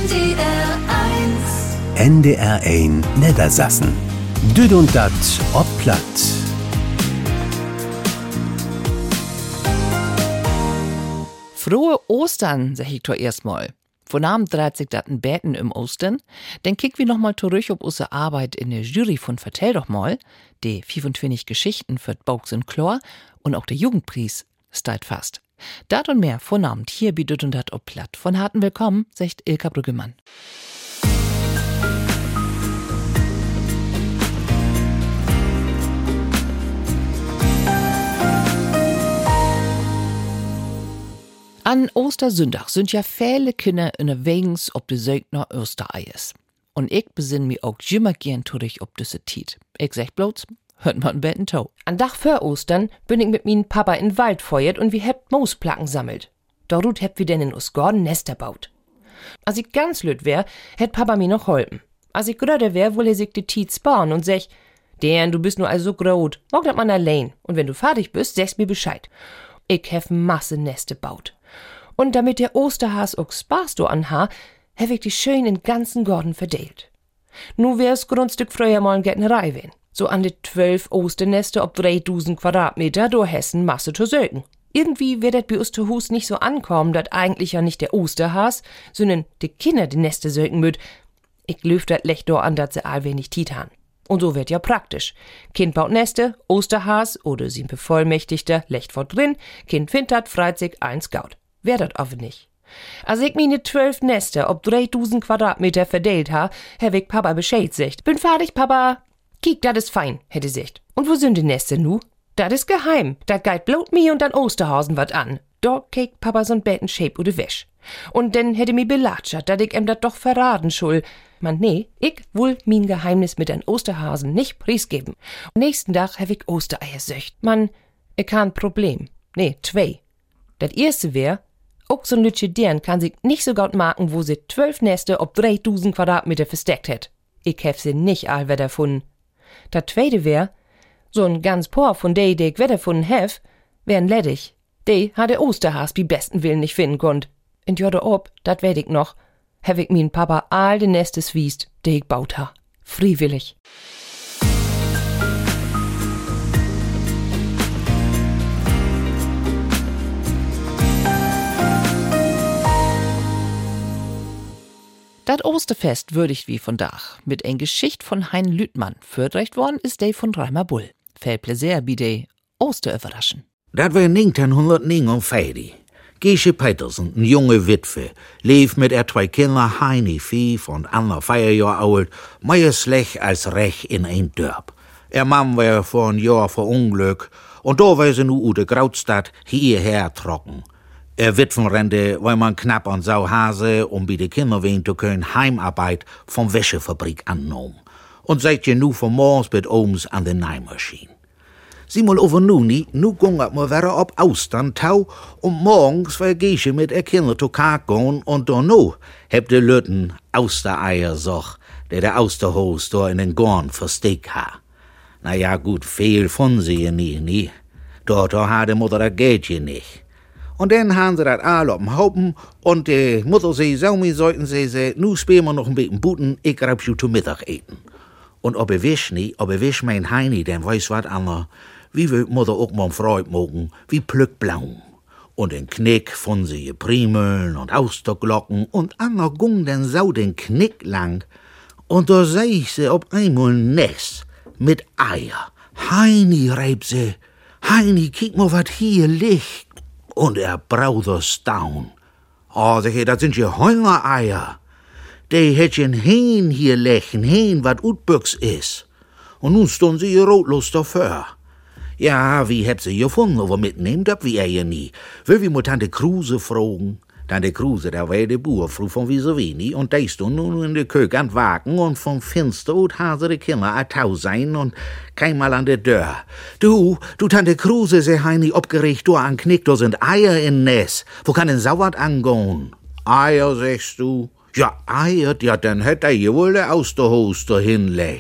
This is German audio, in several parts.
NDR1 Niedersassen. Düd und dat ob Platt. Frohe Ostern, sag ich doch erstmal. Von Abend dreht sich dat ein Beten im Ostern. Dann kick wir noch mal zurück ob unsere Arbeit in der Jury von Vertell doch mal. Die 25 Geschichten für Bauchs und Chlor und auch der Jugendpreis steht fast. Dat und mehr von Abend hier bei Düd und dat ob Platt. Von harten Willkommen, sagt Ilka Brüggemann. An Ostersündag sind ja viele Kinder unterwegs ob de Sögner Ostereiers. Und ich besinn mich auch immer gern zurück ob diese Tiet. Ich sag bloß, hört man betten Tau. An Dach vor Ostern bin ich mit min Papa in den Wald feuert und wir hebt Moosplacken sammelt. Dorut hebt wir denn in us Gordon Nester baut. Als ich ganz lüt wär, hätt Papa mir noch holpen. Als ich gröder wär, wohl sich die Tiet sparen und sech, Dern, du bist nur also grot, mach dat man allein. Und wenn du fertig bist, sagst mir Bescheid. Ich hef Masse Neste baut. Und damit der Osterhas auch Spaß do anha, hef ich die schön in ganzen Gordon verdeelt. Nu wär's Grundstück früher mal in Gärtnerei wen. So an de 12 Osterneste ob 3000 Quadratmeter do Hessen Masse zu söken. Irgendwie wird dat bei us zu Hus nicht so ankommen, dat eigentlich ja nicht der Osterhas, sondern de Kinder die Neste söken müt. Ich löf dat Lech do an, dat se all wenig Titan. Und so wird ja praktisch. Kind baut Neste, Osterhas oder sie Bevollmächtigter lecht vor drin, Kind findet dat, freit sich eins gaut. Wär dat offen nicht. Als ich meine 12 Nester ob 3000 Quadratmeter verdeelt ha, hab ich Papa Bescheid secht. Bin fertig, Papa. Kiek, dat is fein, hätte secht. Und wo sind die Nester nu? Dat is geheim. Dat geit blot mi und dann Osterhausen wat an. Da keek Papa so'n Betten Shape oder Wäsch. Und denn hätte mi belatschert, dat ich em dat doch verraten schul. Man, nee, ich will min Geheimnis mit ein Osterhasen nicht preisgeben. Und nächsten Tag hab ich Ostereier söcht. Man, ich han Problem. Nee, 2. Dat erste wär, auch so'n lütsche Dern kann sich nicht so gut marken, wo sie 12 Neste ob 3000 Quadratmeter versteckt hätt. Ich hef sie nicht all wetter funden. Dat zweite wär, so'n ganz paar von die ich wetter funden hef, wären ledig. Die hat der Osterhas bi besten Willen nicht finden konnt. Und jodde ob, dat weet ich noch, hef ich min Papa all de Nestes wiest, die ich baut ha. Freiwillig. Dat Osterfest würdigt wie von Dach. Mit ein Geschicht von Hein Lüthmann. Fördrecht worden ist der von Reimer Bull. Viel Pläsier bi de Osterüberraschen. Dat war 1959. Gesche Petersen, een junge Witwe, leef mit 2 Kinder, Heini 5 und Anna 4 Jahre alt, mehr schlecht als recht in ein Dorp. Mann war vor ein Jahr verunglückt und da war sie nu de Grautstadt hierher trocken. Witwenrente, weil man knapp an Sau Hase, bei de Kinder wen zu können, Heimarbeit vom Wäschefabrik annommen. Und seid je nu von morgens bis abends an de Neimaschine. Sie mal over nu gongt ma wieder ob Austern-Tau und morgens war Gesche mit Kinder zu Kark gehen und da nu heb de Lütten Austereier soch, der Austerhos da in den Gorn versteckt ha. Na ja, gut, viel von sie ja nie. Dort ha de Mutter das Geld je nicht. Und dann haben sie dat all op'n Haupen und die Mutter Saumi sollten sie, nu spielen wir noch ein bisschen Buten, ich grab ju zu Mittag eten. Und ob wisch mein Heini, denn weiß wat ander, wie will Mutter auch mal Freud mogen, wie Plückblauen. Und den Knick von sie Primeln und Austerglocken und ander gung den Sau den Knick lang. Und da seh ich sie ob einmal Nest mit Eier. Heini, reib sie, Heini, kiek mal wat hier liegt. Und braucht Staun. Oh, sag ich, das sind ja Hühnereier. Die hättchen Hähn hier lechen, Hähn, wat utbüchs is. Und nun stund sie rotlos dafür. Ja, wie heb sie gefunden, aber mitnehmt ab wie ja nie. Will wie mo Tante Kruse fragen. Tante Kruse, da war de Buurfrau von Wisowini und die stund nun in de Kök an Wagen und vom Finster ut hase de Kinder a Tau sein und kein mal an de Dörr. Du Tante Kruse, se Heini obgeregt, du an Knick, da sind Eier in Ness. Wo kann denn sauert angehen? Eier, sagst du? Ja, Eier, ja, dann hätt je wohl de Austerhos dahin lech.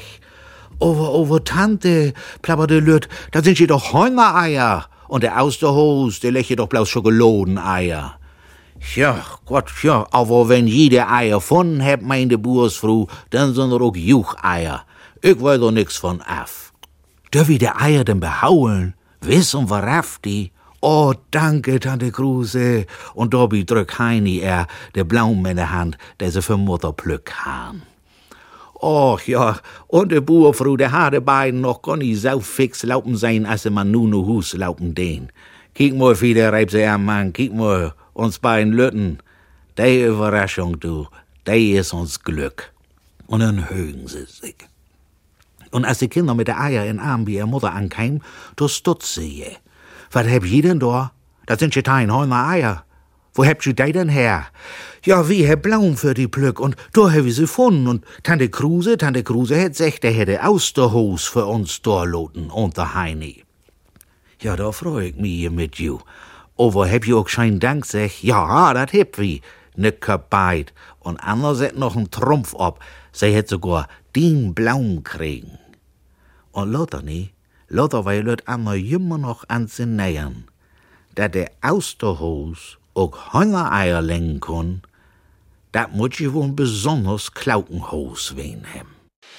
Aber Tante, plapperte Lütt, da sind je doch Hühnereier. Und der Austerhos, der läche doch bloß Schokoladeneier. Ja, Gott, ja, aber wenn jede Eier von hebt, meinte Buursfrau, dann sind auch Jucheier. Ich weiß doch nix von af. Darf ich die Eier denn behaulen? Wissen worauf die? Oh, danke, Tante Kruse. Und Dobby drückt Heini der Blaum in der Hand, der sie für Mutter plück haben. Och ja, und der Buurfrau, der hat die beiden noch gar nicht so fix laufen sein, als sie man nun no Hus laufen den. Kiek mal, wie der reibt sie am Mann, kiek mal, uns beiden Lütten. Die Überraschung, du, die ist uns Glück. Und dann högen sie sich. Und als die Kinder mit der Eier in den Arm wie ihre Mutter ankamen, da stutzt sie je. Was habt ihr denn da? Das sind ja kein Heuner Eier. Wo habt ihr die denn her? Ja, wie Herr Blaum für die Plück, und da hab ich sie gefunden. Und Tante Kruse hat gesagt, der hätte Austerhos für uns dorloten unter Heini. Ja, da freu ich mich mit you. Aber hab ihr auch schein Dank, sag, ja, dat heb wie, ne Köpbeit. Und Anna set noch einen Trumpf ab, sie hätt sogar den Blaum kriegen. Und lauter nie, lauter weil Leut Anna immer noch an sie nähern, dat der Austerhos auch Hühnereier lenken kann, dat muss je wohl ein besonders Klaukenhos wen haben.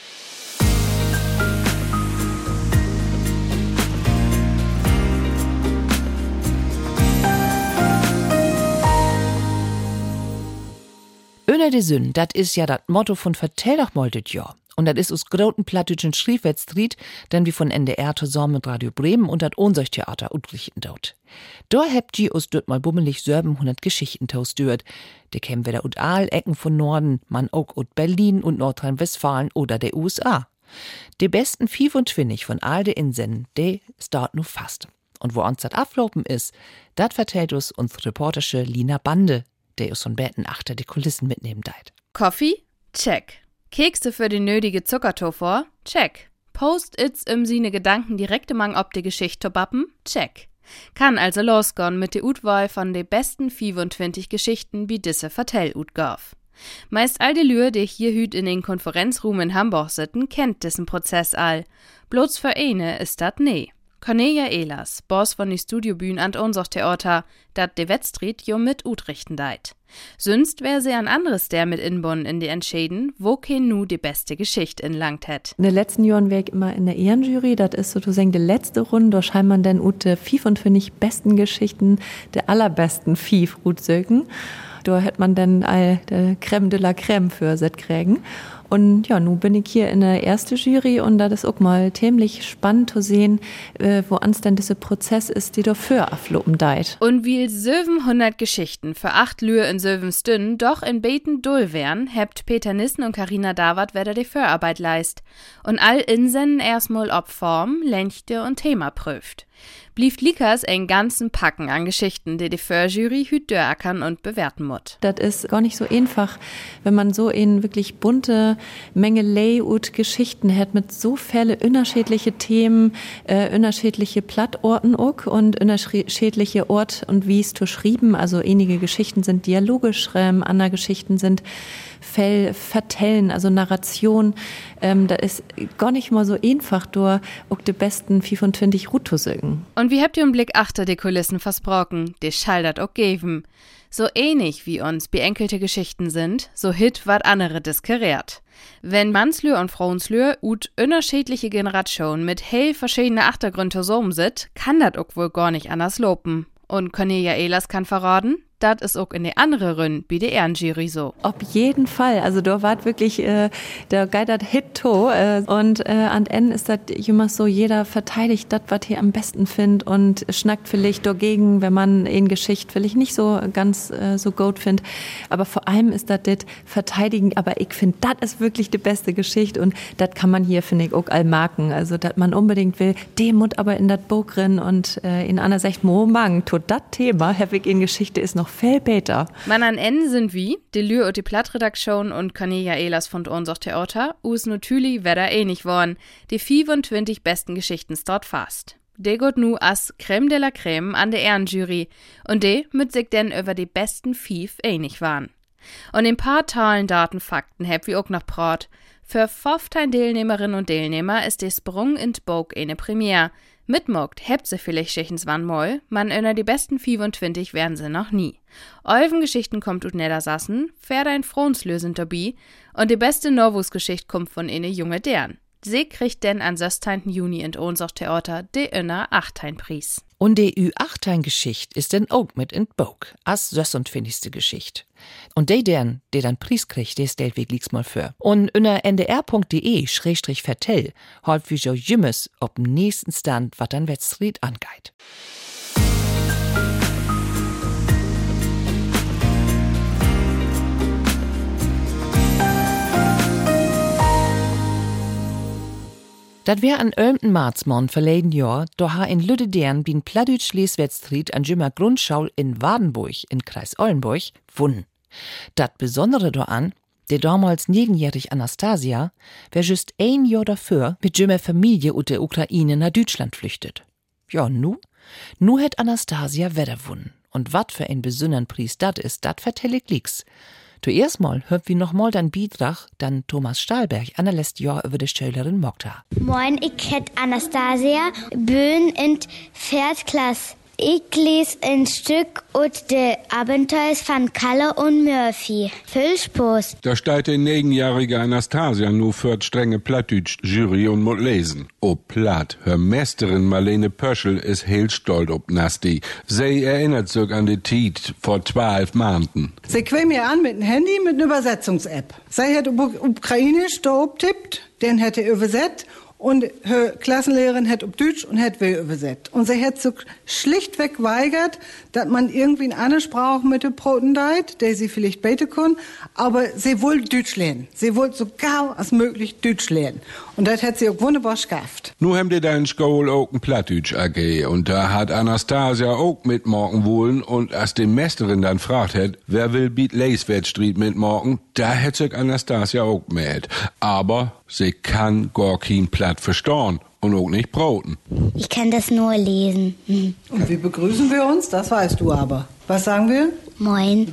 Öner de Sünn, dat is ja dat Motto von Vertell doch mal dit Jahr. Und dat is us groten plattdütschen Schriefwettstried, denn wie von NDR zusammen mit Radio Bremen und dat Ohnsorgtheater utrichten dort. Da hebt die us dort mal bummelig 700 Geschichten tausdürt. De kämen wieder ut all Ecken von Norden, man auch ut Berlin und Nordrhein-Westfalen oder der USA. De besten 25 von all de Inseln, de start nu fast. Und wo uns dat aflopen is, dat vertellt uns Reporterische Lina Bande, der us von Betten achter die Kulissen mitnehmen deit. Kaffee? Check. Kekse für die nötige Zuckertofor? Check. Post-its im Sinne Gedanken direkte Mang ob die Geschichte bappen? Check. Kann also losgehen mit der Utwahl von de besten 25 Geschichten wie disse Vertell Utgauf. Meist all die Lühe, die hier hüt in den Konferenzroom in Hamburg sitten, kennt diesen Prozess all. Bloß für eine ist dat nee. Cornelia Ehlers, Boss von die Studiobühn an Ohnsorgtheater, dat de Wettstried jo mit utrichten deit. Sonst wär sie an anderes der mit inbun in die Entschäden, wo kein nu die beste Geschichte inlangt hätt. In den letzten Jahren wär ich immer in der Ehrenjury, das ist sozusagen die letzte Runde, da scheint man dann ute 25 besten Geschichten, der allerbesten 5 utsögen. Da hätt man dann all der Crème de la Crème für set kriegen. Und ja, nun bin ich hier in der ersten Jury und das ist auch mal ziemlich spannend zu sehen, wo ans denn dieser Prozess ist, die dafür aflopen deit. Und wie 700 Geschichten für 8 Lühe in 7 Stunden doch in Beten dull wären, hebt Peter Nissen und Carina Dawart wer die Vorarbeit leist. Und all Insen erstmal ob Form, Länchte und Thema prüft. Blieft Likas ein ganzen Packen an Geschichten, die Vorjury hüt dörrackern und bewerten muss. Das ist gar nicht so einfach, wenn man so in wirklich bunte Menge Layout Geschichten hat mit so viele unterschiedliche Themen, unterschiedliche Plattorten auch und unterschiedliche Ort und wie es zu schrieben. Also einige Geschichten sind dialogisch, andere Geschichten sind Vertellen, also Narration. Da ist gar nicht mal so einfach, durch auch die besten 25 Route zu sagen. Und wie habt ihr einen Blick achter die Kulissen versprochen? Die schaldert auch geben. So ähnlich wie uns beenkelte Geschichten sind, so hit wat andere diskeriert. Wenn Mannslür und Frauenslür ut unterschiedliche Generationen mit hell verschiedene Achtergründe zusammen sit, kann dat auch wohl gar nicht anders lopen. Und Cornelia Ehlers kann verraten, das ist auch in die andere Rünn, wie die Ehrenjury so. Auf jeden Fall. Also da war wirklich der geidert Hit-To. Und an Ende ist das immer so, jeder verteidigt das, was er am besten findet und schnackt vielleicht dagegen, wenn man in Geschichte vielleicht nicht so ganz so gut findet. Aber vor allem ist das Verteidigen. Aber ich finde, das ist wirklich die beste Geschichte und das kann man hier, finde ich, auch all marken. Also, dass man unbedingt will, Demut aber in das Buch rein und in einer sagt, Mang, tot das Thema, habe ich in Geschichte ist noch viel besser. Man an Ende sind wie, die Lür und die Plattredaktion und Cornelia Ehlers von Ohnsorgtheater, us natürlich weder nicht worden. Die 25 besten Geschichten dort fast. De geht nu as Crème de la Crème an der Ehrenjury und de mit sich denn über die besten 5 einig waren. Und ein paar Zahlen, Daten, Fakten hab wie auch noch Prat. Für 15 Teilnehmerinnen und Teilnehmer ist der Sprung in d'Bog eine Premiere. Mitmogt hebt sie vielleicht schichens wann mal, man inner die besten 25 werden sie noch nie. Olven Geschichten kommt ut Niedersassen, fährt ein Fronslösen dabei und die beste Norwus-Geschichte kommt von eine junge Dern. Sie kriegt denn an 16. Juni in unser Theater de inner 18 Preis. Und die Ü18-Geschichte ist denn auch mit in Bog, als 26. Geschichte. Und die dann Preis kriegt, der stellt wir gleich mal für. Und unter ndr.de/vertell halt wie jo jümmes ob nächsten Stand, wat dann Wettstreet angeht. Dat wär an 11. Marzmon verleden Jahr, da ha in Lüdedern bin Plattdeutsch Leswettstreet an Jümmer Grundschau in Wadenburg, in Kreis Ollenburg, wunnen. Dat Besondere daran, der damals 9-jährige Anastasia, wär just 1 Jahr dafür mit Jümmer Familie ut der Ukraine nach Deutschland flüchtet. Ja, nu het Anastasia wieder wunnen. Und wat für ein besonderen Preis dat ist, dat vertell ich glicks. Zuerst mal hört wir noch mal den Beitrag, dann Thomas Stahlberg an der letzten Jahr über die Schülerin Mogta. Moin, ich hätt Anastasia, bin in Viertklasse. Ich lese ein Stück und de Abenteuers von Kalle und Murphy. Viel Spaß. Da steht die 9-jährige Anastasia nur für die strenge Plattdeutsch-Jury und muss lesen. O Platt, her Meisterin Marlene Pöschel ist heel stolz ob Nasti. Sie erinnert sich an die Tiet vor 12 Monaten. Sie quält mir an mit dem Handy mit einer Übersetzungs-App. Sie hat Ukrainisch da obtippt, den hätte übersetzt. Und her Klassenlehrerin hat ob Deutsch und hat will übersetzt. Und sie hat so schlichtweg weigert, dass man irgendwie eine Sprache mit den Broten deit, der sie vielleicht beten kann, aber sie wollte Deutsch lernen. Sie wollte so gau als möglich Deutsch lernen. Und das hat sie auch wunderbar geschafft. Nu haben die da in Schule auch ein Plattdeutsch AG und da hat Anastasia auch mitmachen wollen und als die Meisterin dann fragt hat, wer will Beat Leswettstreet mitmachen, da hat sich Anastasia auch gemeldet. Aber sie kann gar kein Platt verstehen und auch nicht broten. Ich kann das nur lesen. Und wie begrüßen wir uns? Das weißt du aber. Was sagen wir? Moin.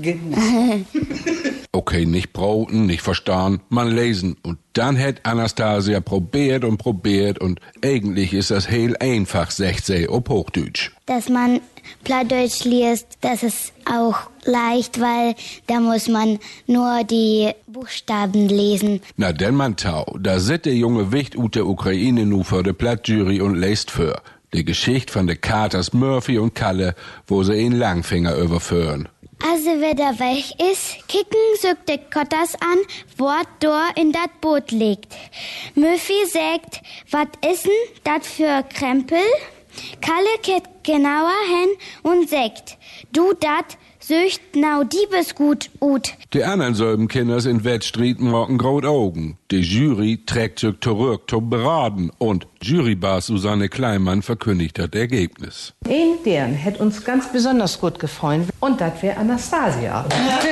Okay, nicht broten, nicht verstehen, man lesen. Und dann hat Anastasia probiert und eigentlich ist das heel einfach, sagt sie auf Hochdeutsch. Dass man Plattdeutsch liest, das ist auch leicht, weil da muss man nur die Buchstaben lesen. Na denn man tau, da sit der junge Wicht ut der Ukraine nu für de Plattjury und lest für. Die Geschichte von de Katers Murphy und Kalle, wo sie ihn Langfinger überführen. Also wer da weg ist, kicken sögt de Kotters an, wort dort in dat Boot liegt. Murphy sagt, wat ist denn dat für Krempel? Kalle geht genauer hin und sagt, du dat söcht nau Diebesgut ut. Die anderen selben Kinders in Wettstreet machen grot Augen. Die Jury trägt sich zurück zum Beraten und Juryboss Susanne Kleinmann verkündigt das Ergebnis. Ein deren hätt uns ganz besonders gut gefreut und das wär Anastasia.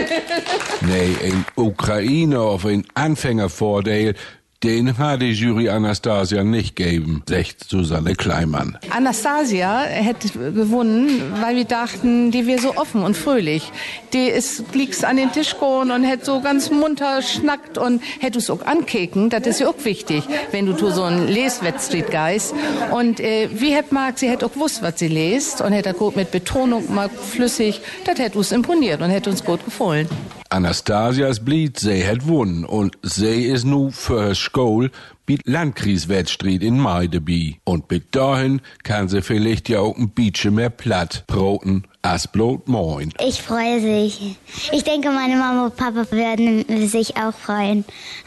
Nee, ein Ukrainer auf ein Anfängervordeel, den hat die Jury Anastasia nicht gegeben, sagt Susanne Kleinmann. Anastasia hätte gewonnen, weil wir dachten, die wäre so offen und fröhlich. Die liegt an den Tisch gegangen und hätte so ganz munter schnackt und hätte es auch ankeken. Das ist ja auch wichtig, wenn du so ein Leswettstreet gehst. Und wie hätte mag, sie hätte auch gewusst, was sie lest und hätte gut mit Betonung mal flüssig. Das hätte uns imponiert und hätte uns gut gefallen. Anastasias Blied, sie hat gewonnen und sie ist nu für Schule mit Landkreiswettstreet in Mai dabei. Und bis dahin kann sie vielleicht ja auch ein bisschen mehr platt broten als bloß moin. Ich freue mich. Ich denke, meine Mama und Papa werden sich auch freuen.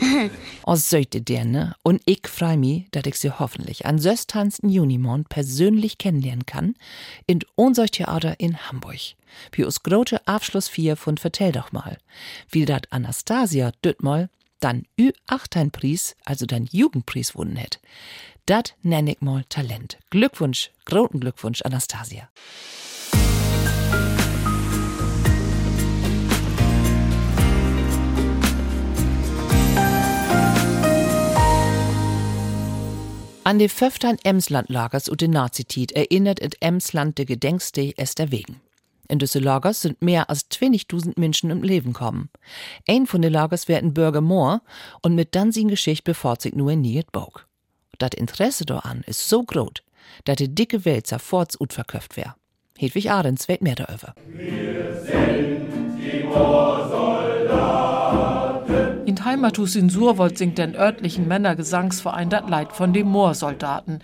Aus sollte der, ne? Und ich freu mich, dass ich sie hoffentlich an 16. Junimond persönlich kennenlernen kann in unser Theater in Hamburg. Für uns große Abschlussfeier von Vertell doch mal. Wie dat Anastasia dütmal dann Ü18-Preis, also dann Jugendpreis gewonnen hat. Dat nenn ich mal Talent. Glückwunsch, großen Glückwunsch, Anastasia. An die 15 Emsland-Lagers und den Nazitit erinnert et Emsland de Gedenkste Esther Wegen. In diese Lagers sind mehr als 20.000 Menschen im Leben kommen. Ein von den Lagers wär in Bürgermoor und mit dann sin Geschichte bevorzugt nur in Niet Bog. Das Interesse daran ist so groß, dat de dicke Wälzer forts utverköpft wär. Hedwig Ahrens weet mehr darüber. In Heimathus in Surwold singt den örtlichen Männergesangsverein dat Leid von den Moorsoldaten.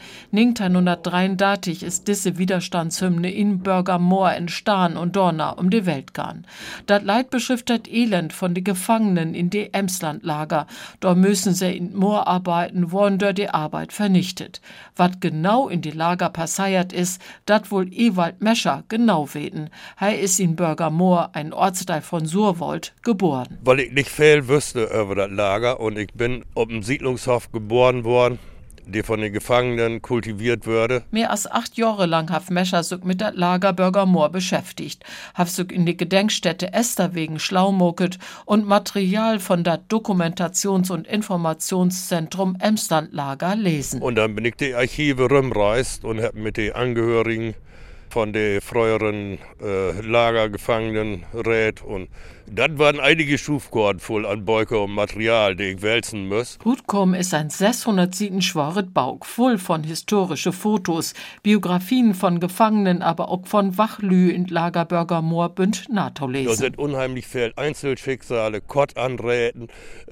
1933 ist diese Widerstandshymne in Bürgermoor entstanden und Dorna um die Welt gan. Dat Leid beschrift dat Elend von den Gefangenen in die Emslandlager. Dort müssen sie in Moor arbeiten, wurden dort die Arbeit vernichtet. Wat genau in die Lager passiert ist, dat wohl Ewald Mescher genau weten. Er ist in Bürgermoor, ein Ortsteil von Surwold, geboren. Weil ich nicht viel wüsste über das Lager und ich bin auf dem Siedlungshof geboren worden, die von den Gefangenen kultiviert würde. Mehr als 8 Jahre lang hat Mescher sich mit das Lager Bürgermoor beschäftigt, hat sich in die Gedenkstätte Esterwegen schlaumoket und Material von das Dokumentations- und Informationszentrum Emslandlager lesen. Und dann bin ich die Archive rumreist und habe mit den Angehörigen von den früheren Lagergefangenen red und das waren einige Schufkorn voll an Beuke und Material, die ich wälzen muss. Rutkom ist ein 600 Seiten schwaches Bauch, voll von historischen Fotos, Biografien von Gefangenen, aber auch von Wachlü in Lager Bürgermoor bünd NATO lesen. Da sind unheimlich viele Einzelschicksale, Kottanräten,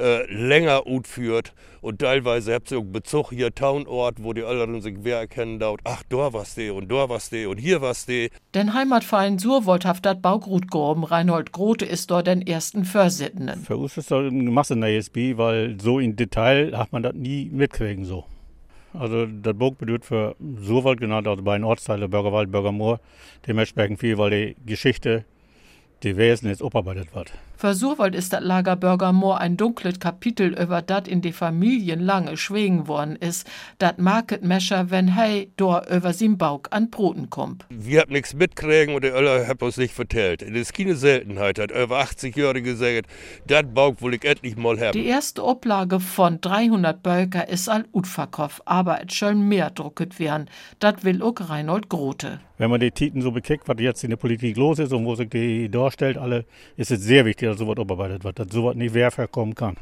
länger utführt und teilweise habt ihr auch Bezug hier Townort, wo die anderen sich wer erkennen dauert, ach, da was die und da was die und hier was die. Den Heimatverein Surwold hat das Bauch Rutkom, Reinhold Grote ist dort den ersten Vorsitzenden. Für uns ist das eine Masse in der ESB, weil so in Detail hat man das nie mitkriegen so. Also das Burg bedeutet für Surwold genannt, also bei den Ortsteilen Bürgerwald, Bürgermoor, dementsprechend viel, weil die Geschichte, die Wesen jetzt aufarbeitet wird. Für Surwold ist das Lager Bürgermoor ein dunkles Kapitel, über das in die Familien lange schwingen worden ist, dat market Mescher, wenn hey dort über sin Bauch an Broten kommt. Wir haben nichts mitkriegen und die Öller haben uns nicht vertellt. Das ist keine Seltenheit, hat über 80-Jährige gesagt, dat Bauch will ich endlich mal haben. Die erste Oplage von 300 Böker ist all utverkauft, aber es soll mehr drucket werden. Dat will auch Reinhold Grote. Wenn man die Titen so bekickt, was jetzt in der Politik los ist und wo sich die darstellt, alle, ist es sehr wichtig, dass sowas aufarbeitet wird, dass sowas nicht wer verkommen kann.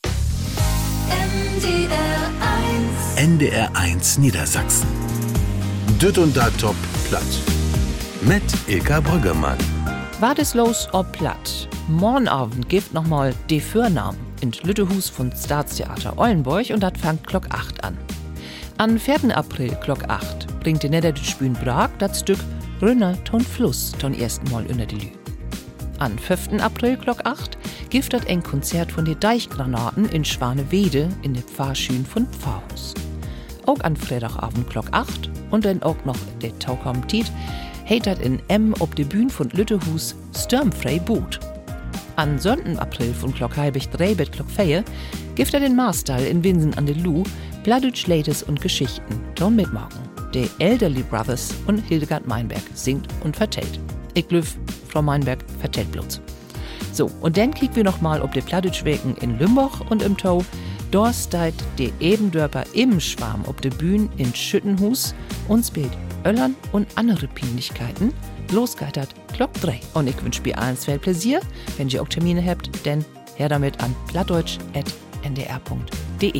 NDR 1 Niedersachsen. Düt und da top platt. Mit Ilka Brüggemann. War das los ob platt? Morgen Abend gibt nochmal die Vornamen in Lüttehus von Staatstheater Eulenburg und das fängt Glock 8 an. Am 4. April Glock 8 bringt die Niederdütsch Bühn Prag das Stück Rönner ton Fluss ton ersten Mal unter die Lü. Am 5. April Glock 8 gibt das ein Konzert von den Deichgranaten in Schwanewede in der Pfarrschün von Pfarrhaus. Auch an Freitagabend Glock 8 und dann auch noch der Taukom Tiet hat das in M ob die Bühne von Lüttehus Stürmfrei Boot. Am 7. April von Glock halbig 3 bis Glock 4 gibt er den Marstall in Winsen an der Lu Plattdütsch Leides und Geschichten ton mitmachen. Die Elderly Brothers und Hildegard Meinberg singt und vertellt. Ich glüff, Frau Meinberg vertellt bloß. So, und dann kicken wir noch mal ob die Plattdütschweken in Lümboch und im Tau. Dort steht die Ebendörper im Schwarm ob die Bühne in Schüttenhus und spielt Öllern und andere Peinlichkeiten. Losgeitert Glock 3. Und ich wünsche mir allen viel Pläsier, wenn ihr auch Termine habt, denn her damit an plattdeutsch@ndr.de.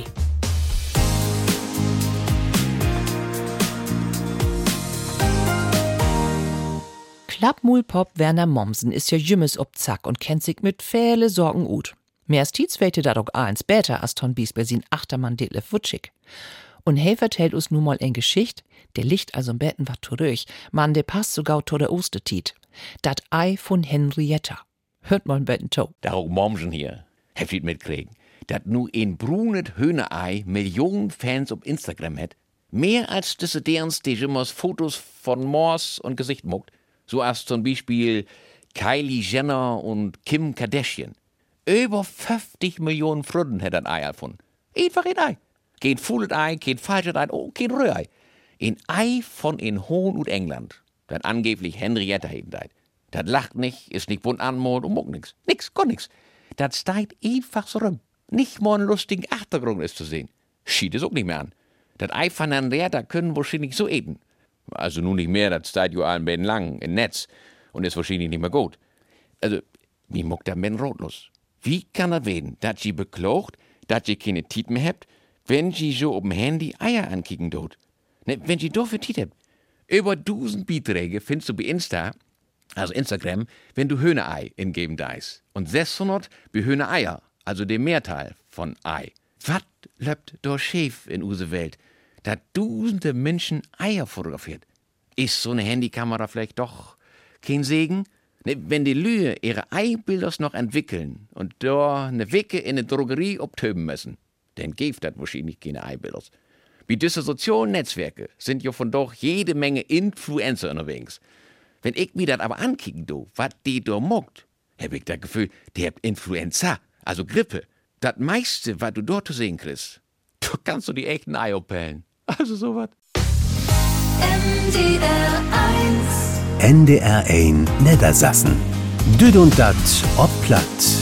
Klappmulpop Werner Mommsen ist ja jümmes ob Zack und kennt sich mit viele Sorgen ut. Mehr als Tietz weite da doch eins besser als Ton Bies bei sin Achtermann Detlef Wutschig. Und hey vertellt uns nun mal ein Geschicht, der Licht also im Betten war turöch, man der passt sogar to der Ostertiet. Dat Ei von Henrietta. Hört mal im Betten to. Da auch Mommsen hier, habt ihr mitkriegen, dat nu ein brunet Hühnerei Millionen Fans auf Instagram hat. Mehr als diese derens, die immer Fotos von Mors und Gesicht muckt. So als zum Beispiel Kylie Jenner und Kim Kardashian. Über 50 Millionen Fründen hat ein Ei erfunden. Einfach ein Ei. Kein faules Ei, kein falsches Ei, oh, kein Rührei. Ein Ei von in Hohn und England, das angeblich Henrietta heeten deit. Das lacht nicht, ist nicht bunt anmalt und muckt nix. Nix, gar nix. Das steigt einfach so rum. Nicht mal einen lustigen Achtergrund ist zu sehen. Schied es auch nicht mehr an. Das Ei von Henrietta können wahrscheinlich so eten. Also nun nicht mehr, das steht ja allen beiden lang im Netz und ist wahrscheinlich nicht mehr gut. Also, wie muckt der Mann rotlos? Wie kann er werden, dass sie beklagt, dass sie keine Tiet mehr habt, wenn sie so auf dem Handy Eier ankicken tut? Ne, wenn ihr dafür Tiet habt, über 1000 Beiträge findest du bei Instagram, wenn du Hühnerei ingeben deist. Und 600 bei Hühnereier, also dem Mehrteil von Ei. Was läuft da schief in unsere Welt, da tausende Menschen Eier fotografiert? Ist so eine Handykamera vielleicht doch kein Segen? Ne, wenn die Lühe ihre Eibilder noch entwickeln und da eine Wicke in eine Drogerie obtöben müssen, dann gibt das wahrscheinlich keine Eibilder. Wie diese sozialen Netzwerke sind ja von doch jede Menge Influencer unterwegs. Wenn ich mir das aber ankicke, was die da mockt, hab ich das Gefühl, die habt Influenza, also Grippe. Das meiste, was du dort zu sehen kriegst, da kannst du die echten Eier pellen. Also sowas. NDR 1 Niedersassen. Düd und dat ob Platt.